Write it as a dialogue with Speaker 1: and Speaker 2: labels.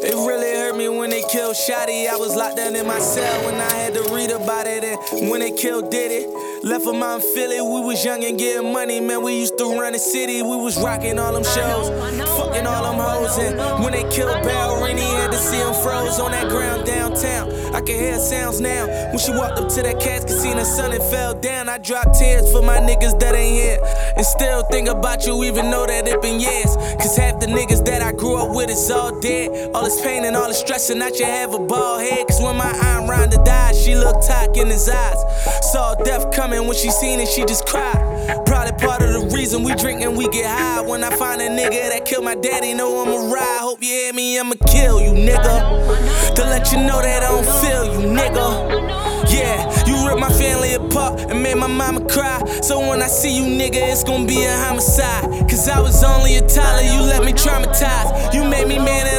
Speaker 1: It really hurt me when they killed Shotty. I was locked down in my cell when I had to read about it. And when they killed Diddy, left him out in Philly. We was young and getting money, man. We used to run the city. We was rocking all them shows, fucking all them hoes. And when they killed Ballerini, had to see him froze on that ground downtown. I can hear sounds now. When she walked up to that casket, seen her son and fell down. I dropped tears for my niggas that ain't here. And still think about you even though that it been years. Cause half the niggas that I grew up with is all dead. All this pain and all this stress and I should have a bald head. Cause when my Aunt Rhonda died, she looked tock in his eyes. Saw death coming, when she seen it, she just cried. Probably part of the reason we drink and we get high. When I find a nigga that killed my daddy, know I'ma ride. Hope you hear me, I'ma kill you, nigga. To let you know that I don't feel you, nigga. Yeah, you ripped my family apart and made my mama cry. So when I see you, nigga, it's gonna be a homicide. Cause I was only a toddler, you let me traumatize. You made me man